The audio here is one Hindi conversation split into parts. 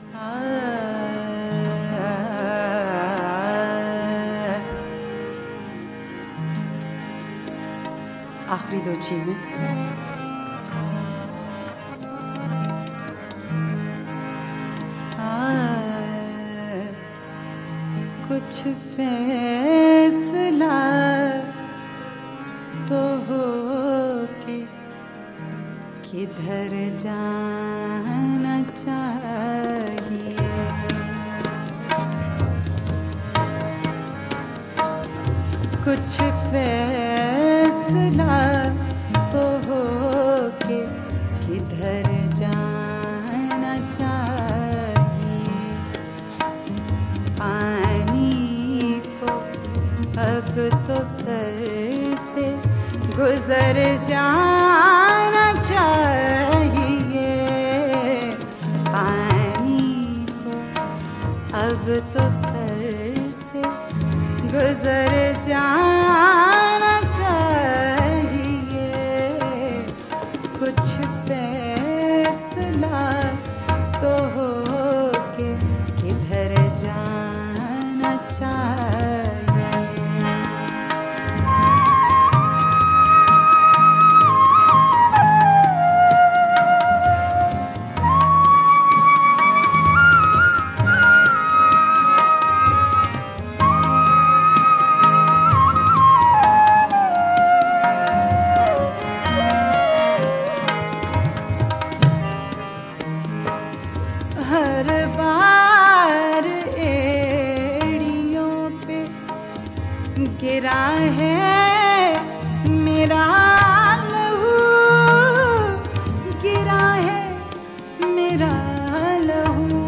आखिरी दो चीजें। कुछ फैसला तो हो के किधर जाना चाहिए। कुछ फैसला तो हो के किधर जाना चाहिए। पानी को अब तो सर से गुजर जाना चाहिए। पानी को अब तो सर से गुजर जाना चाहिए। कुछ फैसला तो हो के किधर जाना चाहिए। हर बार एड़ियों पे गिरा है मेरा लहू, गिरा है मेरा लहू।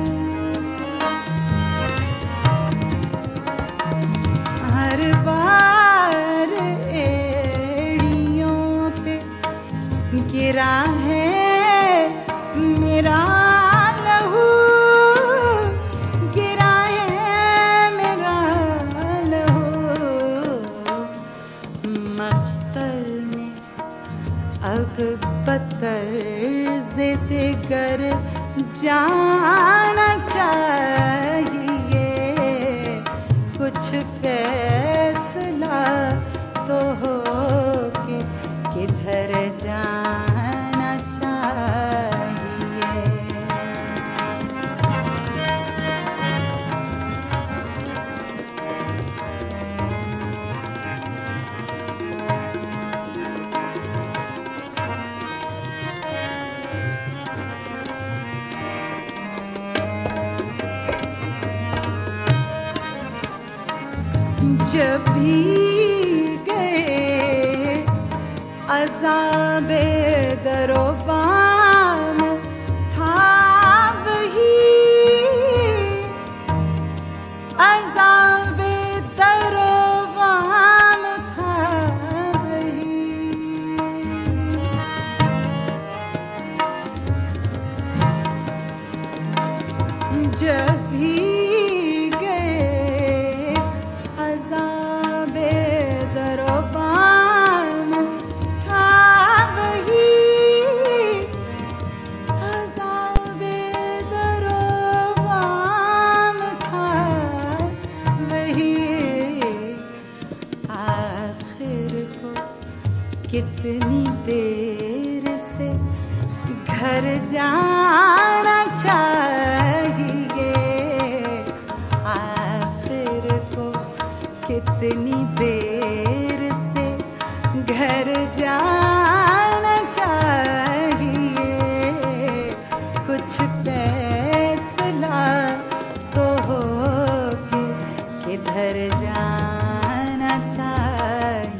हर बार एड़ियों पे गिरा है मेरा लहू, गिरा है मेरा लहू। मख्तल में अब बतर्ज़े दिगर जाना चाहिए। कुछ फैसला तो हो के किधर जाना चाहिए। जब भी गए अज़ाबे दरोबान था वही, अज़ाबे दरोबान था वही। जब भी कितनी देर से घर जाना चाहिए। आखिर को कितनी देर से घर जाना चाहिए। कुछ फैसला तो हो के किधर जाना चाहिए।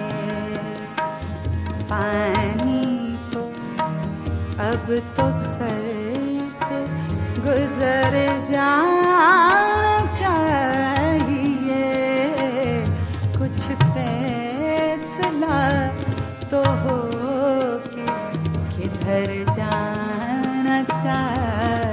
पानी को अब तो सर से गुजर जाना चाहिए। कुछ फैसला तो हो के किधर जाना चाहिए।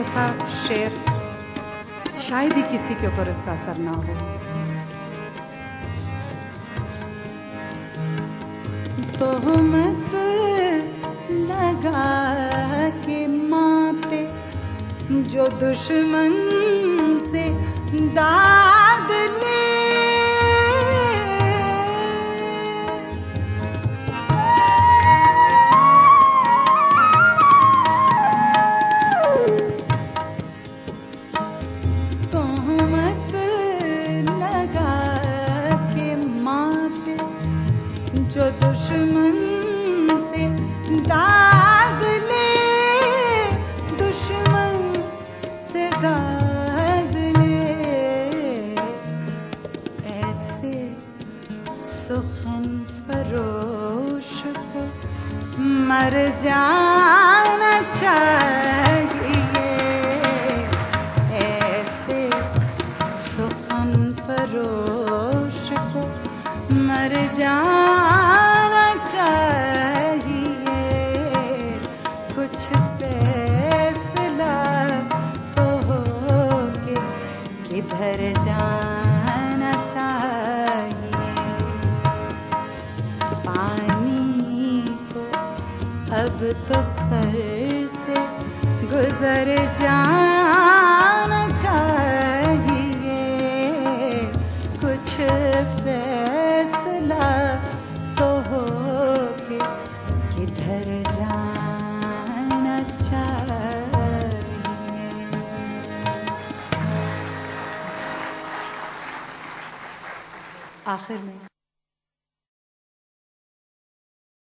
ऐसा शेर शायद ही किसी के ऊपर उसका असर ना हो। तोहमत लगा के माँ पे जो दुश्मन से दाद ले, तोहमत लगा के माँ पे जो दुश्मन से दाग ले, दुश्मन से दाग ले, ऐसे सुखन फरोश को मर जाना चाहिए, ऐसे सुखन फरोश को मर जाना चाहिए। कुछ फैसला तो हो के किधर जाना चाहिए। पानी को अब तो सर से गुजर जाना चाहिए। कुछ फैसला तो हो के किधर जाना चाहिए। आखिर में